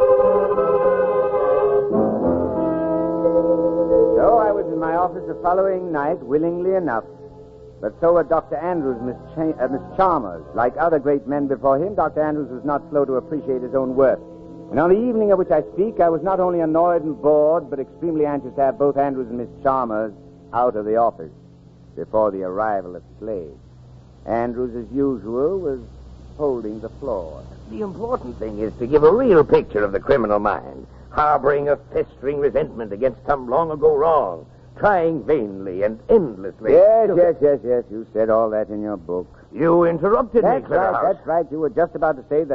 So I was in my office the following night, willingly enough. But so were Doctor Andrews, Miss, Ch- uh, Miss Chalmers. Like other great men before him, Doctor Andrews was not slow to appreciate his own worth. And on the evening of which I speak, I was not only annoyed and bored, but extremely anxious to have both Andrews and Miss Chalmers out of the office before the arrival of Slade. Andrews, as usual, was holding the floor. The important thing is to give a real picture of the criminal mind, harboring a festering resentment against some long-ago wrong, trying vainly and endlessly... Yes, yes, yes, yes. You said all that in your book. You interrupted That's me, right, Clitterhouse. that's right. You were just about to say that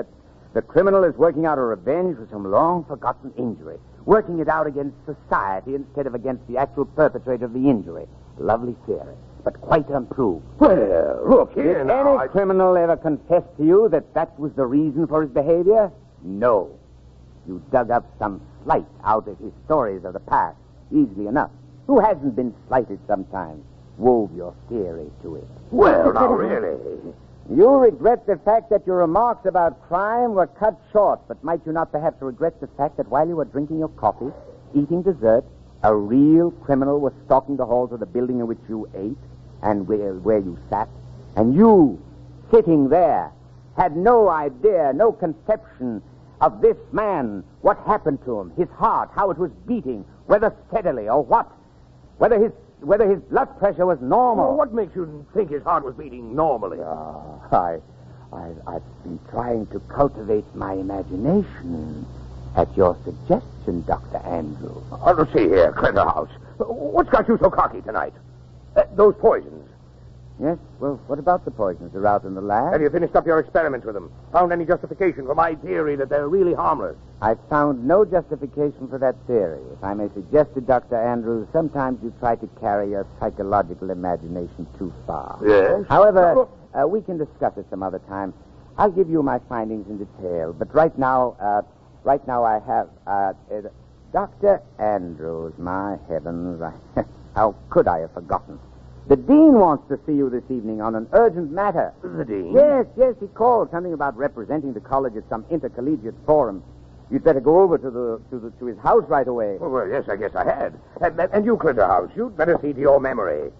The criminal is working out a revenge for some long-forgotten injury, working it out against society instead of against the actual perpetrator of the injury. Lovely theory, but quite unproved. Well, look here Did now. any I- criminal ever confess to you that that was the reason for his behavior? No. You dug up some slight out of his stories of the past, easily enough. Who hasn't been slighted sometimes? Wove your theory to it. Well, now, really. You regret the fact that your remarks about crime were cut short, but might you not perhaps regret the fact that while you were drinking your coffee, eating dessert, a real criminal was stalking the halls of the building in which you ate and where, where you sat, and you, sitting there, had no idea, no conception of this man, what happened to him, his heart, how it was beating, whether steadily or what, whether his whether his blood pressure was normal. Well, what makes you think his heart was beating normally? Oh, I, I, I've been trying to cultivate my imagination at your suggestion, Doctor Andrews. Oh, let's see here, Clinderhouse. What's got you so cocky tonight? Uh, those poisons. Yes? Well, what about the poisons that are out in the lab? Have you finished up your experiments with them? Found any justification for my theory that they're really harmless? I found no justification for that theory. If I may suggest it, Doctor Andrews, sometimes you try to carry your psychological imagination too far. Yes? However, uh, we can discuss it some other time. I'll give you my findings in detail. But right now, uh, right now I have, uh, uh, Doctor Andrews, my heavens, I, how could I have forgotten? The dean wants to see you this evening on an urgent matter. The dean? Yes, yes, he called. Something about representing the college at some intercollegiate forum. You'd better go over to the to the to his house right away. Well, well, yes, I guess I had. And, and you, Clinderhouse, you'd better see to your memory.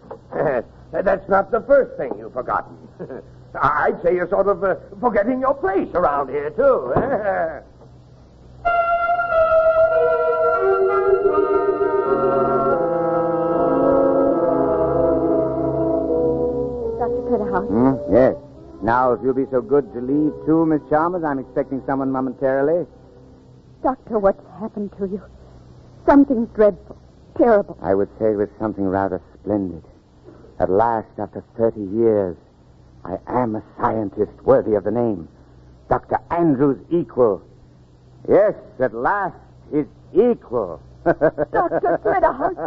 That's not the first thing you've forgotten. I'd say you're sort of uh, forgetting your place around here, too. Doctor Critterhouse. Hmm? Yes. Now, if you'll be so good to leave, too, Miss Chalmers, I'm expecting someone momentarily. Doctor, what's happened to you? Something dreadful, terrible. I would say it was something rather splendid. At last, after thirty years, I am a scientist worthy of the name. Doctor Andrews' equal. Yes, at last, his equal. Doctor Critterhouse.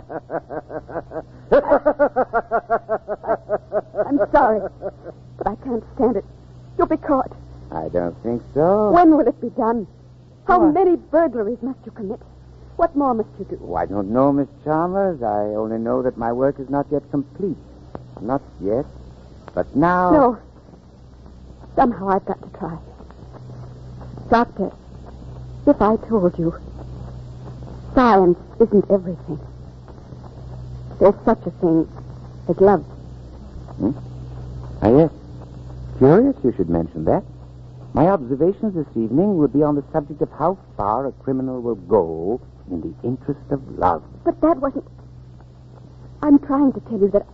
I'm sorry, but I can't stand it. You'll be caught. I don't think so. When will it be done? How What? many burglaries must you commit? What more must you do? Oh, I don't know, Miss Chalmers. I only know that my work is not yet complete. Not yet. But now... No. Somehow I've got to try. Doctor, if I told you science isn't everything, there's such a thing as love. Hmm? Ah, yes. Curious you should mention that. My observations this evening will be on the subject of how far a criminal will go in the interest of love. But that wasn't... I'm trying to tell you that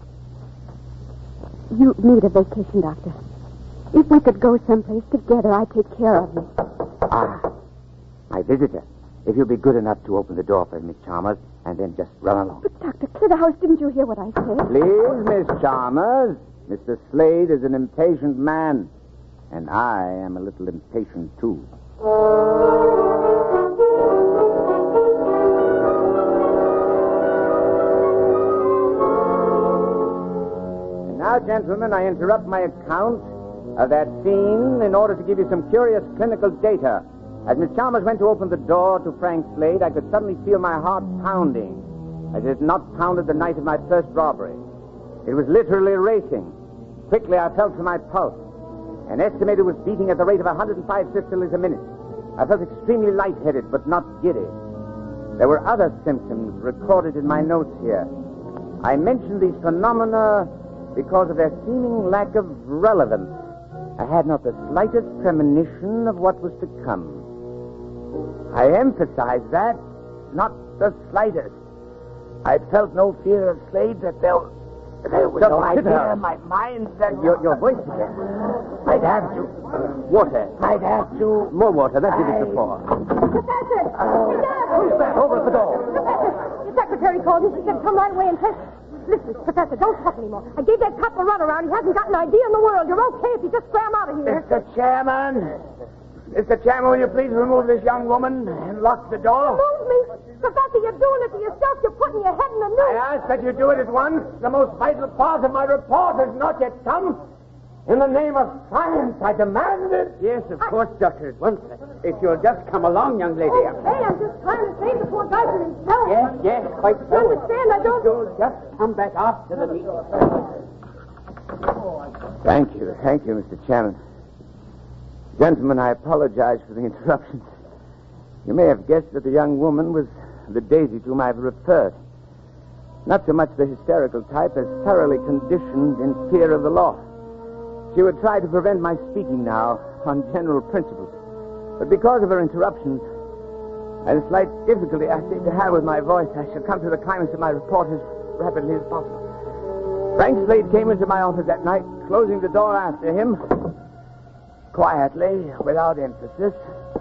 you need a vacation, Doctor. If we could go someplace together, I'd take care of you. Ah, my visitor. If you'll be good enough to open the door for Miss Chalmers, and then just run along. But, Doctor Clitterhouse, didn't you hear what I said? Please, Miss Chalmers. Mister Slade is an impatient man, and I am a little impatient, too. And now, gentlemen, I interrupt my account of that scene in order to give you some curious clinical data. As Miss Chalmers went to open the door to Frank Slade, I could suddenly feel my heart pounding, as it had not pounded the night of my first robbery. It was literally racing. Quickly, I felt for my pulse. An estimator was beating at the rate of one hundred five systoles a minute. I felt extremely lightheaded, but not giddy. There were other symptoms recorded in my notes here. I mentioned these phenomena because of their seeming lack of relevance. I had not the slightest premonition of what was to come. I emphasize that, not the slightest. I felt no fear of Slade, that there, there was no idea in my mind that... Your, your voice again. I'd have to... Water. I'd have to... More water. That's what it's for. Professor! Who's that? Over at the door. Professor! The secretary called me. She said come right away and test... Listen, Professor, don't talk anymore. I gave that cop a runaround. He hasn't got an idea in the world. You're okay if you just scram out of here. Mister Chairman, Mister Chairman, will you please remove this young woman and lock the door? Move me. Professor, you're doing it to yourself. You're putting your head in the noose. I ask that you do it at once. The most vital part of my report has not yet come. In the name of science, I demand it. Yes, of course, Doctor, at once. If you'll just come along, young lady. Okay, I'm just trying to save the poor guy from himself. Yes, yes, quite You so. understand? I don't... You'll just come back after the meeting. Thank you. Thank you, Mister Chairman. Gentlemen, I apologize for the interruptions. You may have guessed that the young woman was the Daisy to whom I've referred. Not so much the hysterical type as thoroughly conditioned in fear of the law. She would try to prevent my speaking now on general principles. But because of her interruptions and a slight difficulty I seem to have with my voice, I shall come to the climax of my report as rapidly as possible. Frank Slade came into my office that night, closing the door after him. Quietly, without emphasis,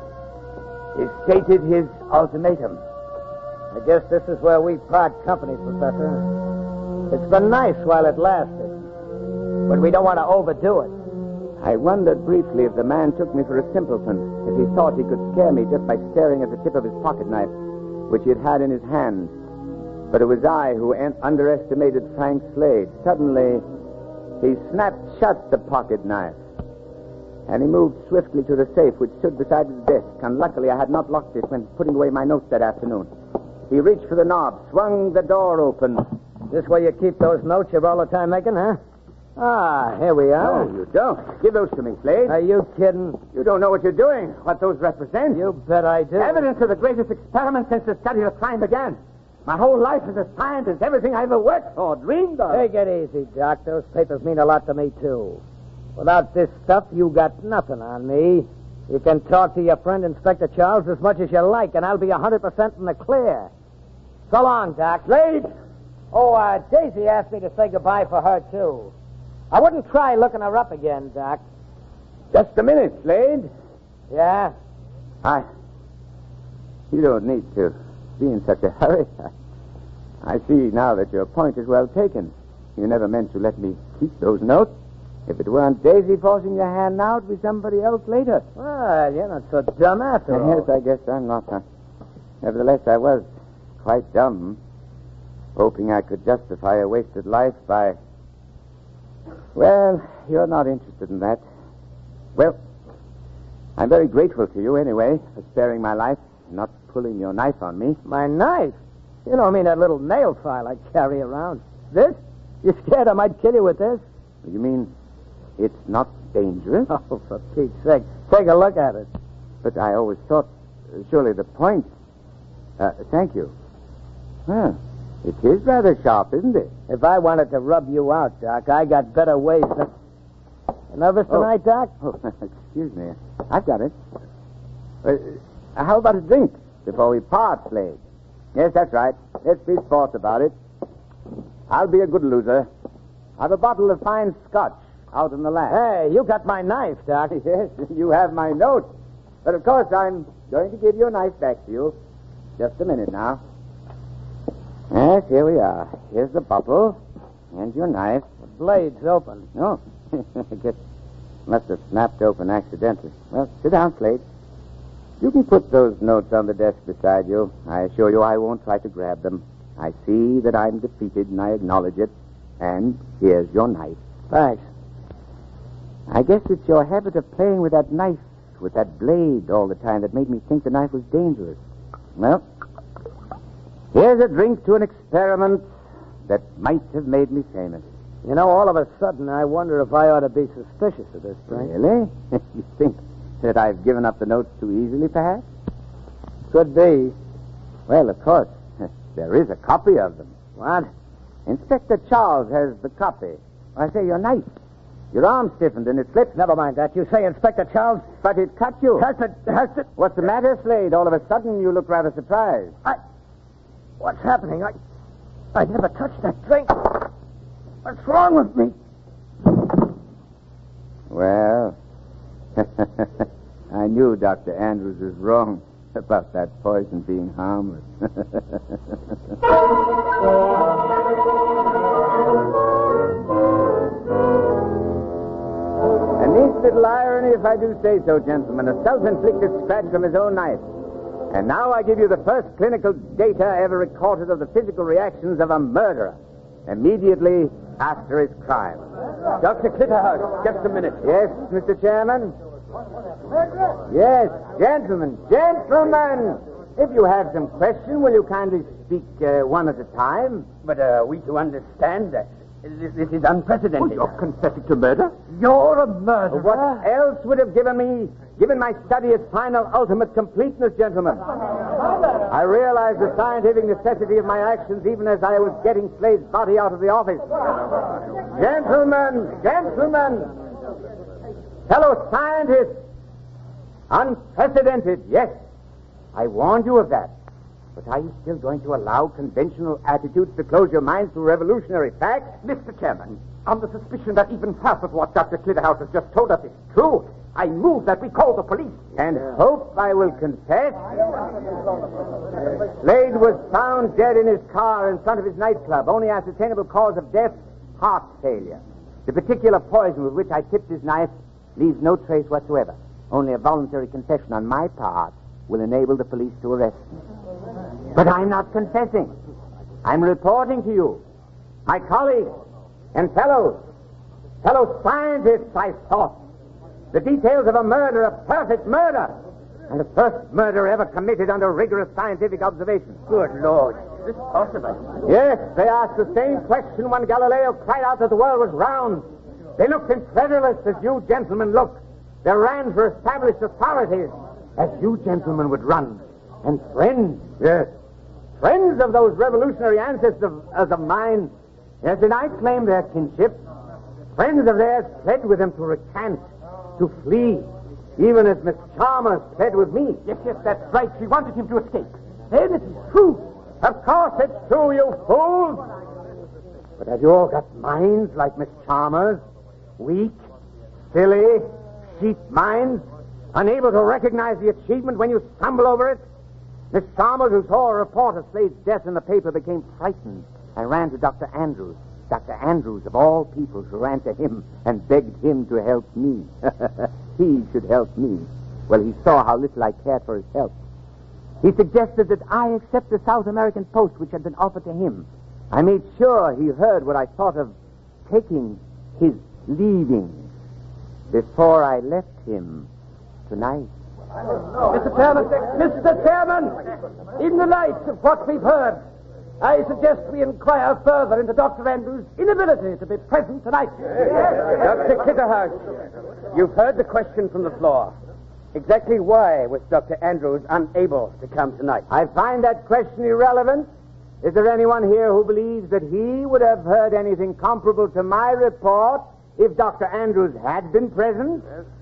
he stated his ultimatum. I guess this is where we part company, Professor. It's been nice while it lasted, but we don't want to overdo it. I wondered briefly if the man took me for a simpleton, if he thought he could scare me just by staring at the tip of his pocket knife, which he had had in his hand. But it was I who un- underestimated Frank Slade. Suddenly, he snapped shut the pocket knife, and he moved swiftly to the safe which stood beside his desk. Unluckily, I had not locked it when putting away my notes that afternoon. He reached for the knob, swung the door open. This where you keep those notes you're all the time making, huh? Ah, here we are. No, you don't. Give those to me, Slade. Are you kidding? You don't know what you're doing, what those represent. You bet I do. Evidence of the greatest experiment since the study of crime began. My whole life as a scientist, everything I ever worked for, dreamed of. Take it easy, Doc. Those papers mean a lot to me, too. Without this stuff, you got nothing on me. You can talk to your friend Inspector Charles as much as you like, and I'll be one hundred percent in the clear. So long, Doc. Slade! Oh, uh, Daisy asked me to say goodbye for her, too. I wouldn't try looking her up again, Doc. Just a minute, Slade. Yeah? I... You don't need to be in such a hurry. I, I see now that your point is well taken. You never meant to let me keep those notes. If it weren't Daisy forcing your hand now, it'd be somebody else later. Well, you're not so dumb after all. Yes, I guess I'm not. Huh? Nevertheless, I was quite dumb, hoping I could justify a wasted life by... Well, you're not interested in that. Well, I'm very grateful to you anyway for sparing my life, not pulling your knife on me. My knife? You don't mean that little nail file I carry around. This? You scared I might kill you with this? You mean it's not dangerous? Oh, for Pete's sake. Take a look at it. But I always thought, uh, surely the point... Uh, thank you. Well, it is rather sharp, isn't it? If I wanted to rub you out, Doc, I got better ways than... You nervous Oh. tonight, Doc? Oh, excuse me. I've got it. Uh, how about a drink before we part, Slade? Yes, that's right. Let's be sports about it. I'll be a good loser. I've a bottle of fine scotch out in the lab. Hey, you got my knife, Doc. Yes, you have my note. But of course, I'm going to give your knife back to you. Just a minute now. Yes, here we are. Here's the bottle and your knife. The blade's open. No, I guess must have snapped open accidentally. Well, sit down, Slade. You can put those notes on the desk beside you. I assure you I won't try to grab them. I see that I'm defeated, and I acknowledge it. And here's your knife. Thanks. I guess it's your habit of playing with that knife, with that blade all the time that made me think the knife was dangerous. Well, here's a drink to an experiment that might have made me famous. You know, all of a sudden, I wonder if I ought to be suspicious of this drink. Really? You think that I've given up the notes too easily, perhaps? Could be. Well, of course, there is a copy of them. What? Inspector Charles has the copy. I say, your knife. Your arm stiffened and it slipped. Never mind that. You say Inspector Charles... But it cut you. Has it... Has it... What's the matter, Slade? All of a sudden, you look rather surprised. I... What's happening? I... I never touched that drink. What's wrong with me? Well, I knew Doctor Andrews was wrong about that poison being harmless. Beneath the little irony if I do say so, gentlemen. A self-inflicted scratch from his own knife. And now I give you the first clinical data ever recorded of the physical reactions of a murderer immediately after his crime. Doctor Clitterhouse, just a minute. Yes, Mister Chairman? Yes, gentlemen, gentlemen! If you have some question, will you kindly speak uh, one at a time? But uh, are we to understand that this, this is unprecedented? Oh, you're confessing to murder? You're a murderer. What else would have given me, given my study its final, ultimate completeness, gentlemen? I realized the scientific necessity of my actions even as I was getting Slade's body out of the office. Gentlemen, gentlemen, fellow scientists, unprecedented, yes. I warned you of that. But are you still going to allow conventional attitudes to close your minds to revolutionary facts? Mister Chairman, on the suspicion that even half of what Doctor Clitterhouse has just told us is true, I move that we call the police. And hope I will confess. Slade was found dead in his car in front of his nightclub. Only ascertainable cause of death, heart failure. The particular poison with which I tipped his knife leaves no trace whatsoever. Only a voluntary confession on my part will enable the police to arrest me. But I'm not confessing. I'm reporting to you, my colleagues and fellows, fellow scientists, I thought, the details of a murder, a perfect murder, and the first murder ever committed under rigorous scientific observation. Good Lord. Is this possible? Yes, they asked the same question when Galileo cried out that the world was round. They looked incredulous as you gentlemen look. They ran for established authorities as you gentlemen would run. And friends, yes, friends of those revolutionary ancestors of, of, of mine, yes, and I claim their kinship. Friends of theirs pled with them to recant, to flee, even as Miss Chalmers pled with me. Yes, yes, that's right. She wanted him to escape. Then it is true. Of course it's true, you fools. But have you all got minds like Miss Chalmers? Weak, silly, sheep minds, unable to recognize the achievement when you stumble over it? Miss Chalmers, who saw a report of Slade's death in the paper, became frightened and ran to Doctor Andrews. Doctor Andrews, of all people, who ran to him and begged him to help me. He should help me. Well, he saw how little I cared for his help. He suggested that I accept the South American post which had been offered to him. I made sure he heard what I thought of taking his leaving before I left him tonight. Mister Chairman, Mister Chairman, in the light of what we've heard, I suggest we inquire further into Doctor Andrews' inability to be present tonight. Doctor Clitterhouse, you've heard the question from the floor. Exactly why was Doctor Andrews unable to come tonight? I find that question irrelevant. Is there anyone here who believes that he would have heard anything comparable to my report if Doctor Andrews had been present?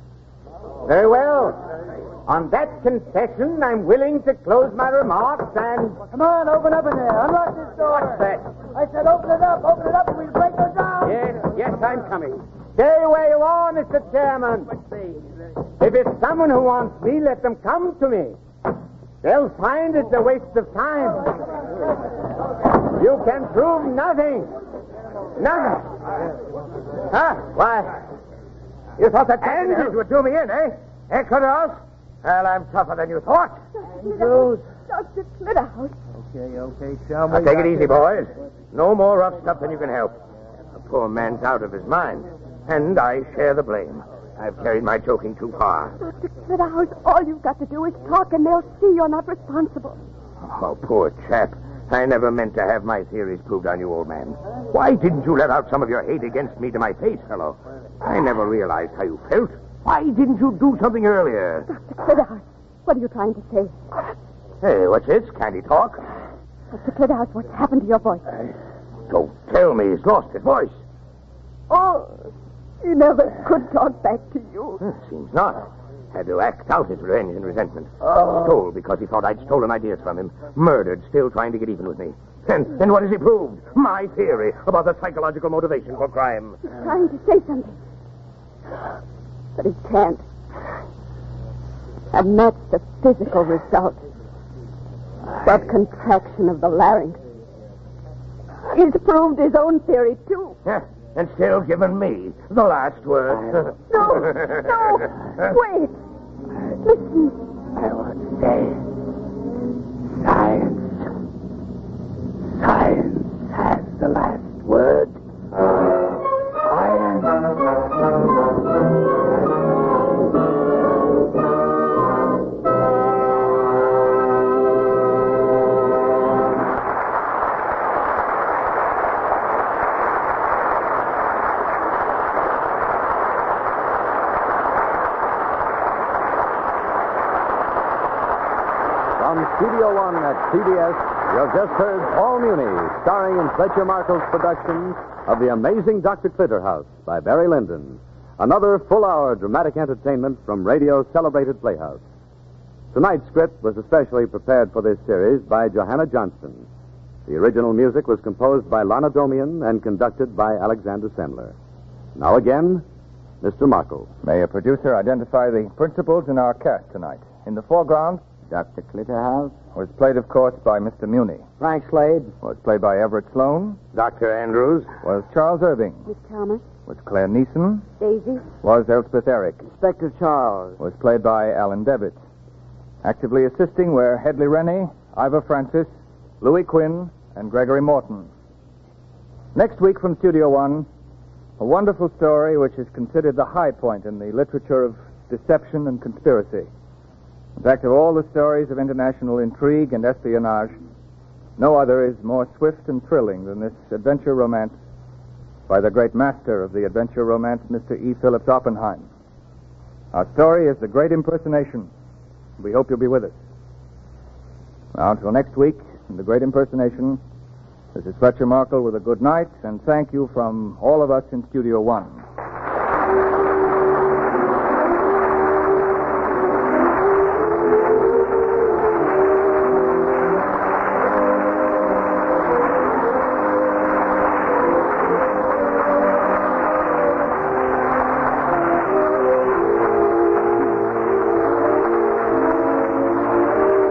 Very well. On that concession, I'm willing to close my remarks and... Come on, open up in there. Unlock this door. What's that? I said open it up, open it up, and we'll break her down. Yes, yes, I'm coming. Stay where you are, Mister Chairman. If it's someone who wants me, let them come to me. They'll find it's a waste of time. You can prove nothing. Nothing. Huh? Why? You thought that Andrews would do me in, eh? Eh, Clitterhouse? Well, I'm tougher than you thought. Andrews. Doctor Clitterhouse. Okay, okay, chum. Now, take it easy, boys. No more rough stuff than you can help. The poor man's out of his mind, and I share the blame. I've carried my joking too far. Doctor Clitterhouse, all you've got to do is talk, and they'll see you're not responsible. Oh, poor chap. I never meant to have my theories proved on you, old man. Why didn't you let out some of your hate against me to my face, fellow? I never realized how you felt. Why didn't you do something earlier? Doctor Clitterhouse, what are you trying to say? Hey, what's this? Can't he talk? Doctor Clitterhouse, what's happened to your voice? Uh, don't tell me he's lost his voice. Oh, he never could talk back to you. Uh, seems not. Had to act out his revenge and resentment. Oh. Stole because he thought I'd stolen ideas from him. Murdered, still trying to get even with me. And then what has he proved? My theory about the psychological motivation for crime. He's trying to say something. But he can't. And that's the physical result. That contraction of the larynx. He's proved his own theory, too. Yeah. and still giving me the last word. No, no, wait. Listen. I want to say, science. Science has the last word. Science. From Studio One at C B S, you have just heard Paul Muni, starring in Fletcher Markle's production of The Amazing Doctor Clitterhouse by Barry Lyndon. Another full-hour dramatic entertainment from radio's celebrated Playhouse. Tonight's script was especially prepared for this series by Johanna Johnston. The original music was composed by Lana Domian and conducted by Alexander Sendler. Now again, Mister Markle. May a producer identify the principals in our cast tonight? In the foreground Doctor Clitterhouse. was played, of course, by Mister Muni. Frank Slade. Was played by Everett Sloan. Doctor Andrews. Was Charles Irving. Miss Thomas. Was Claire Neeson. Daisy. Was Elspeth Eric. Inspector Charles. Was played by Alan Devitt. Actively assisting were Hedley Rennie, Ivor Francis, Louis Quinn, and Gregory Morton. Next week from Studio One, a wonderful story which is considered the high point in the literature of deception and conspiracy. In fact, of all the stories of international intrigue and espionage, no other is more swift and thrilling than this adventure romance by the great master of the adventure romance, Mister E. Phillips Oppenheim. Our story is The Great Impersonation. We hope you'll be with us. Now, until next week, in The Great Impersonation, this is Fletcher Markle with a good night, and thank you from all of us in Studio One.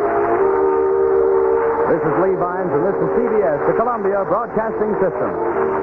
This is Lee Vines, and this is C B S, the Columbia Broadcasting System.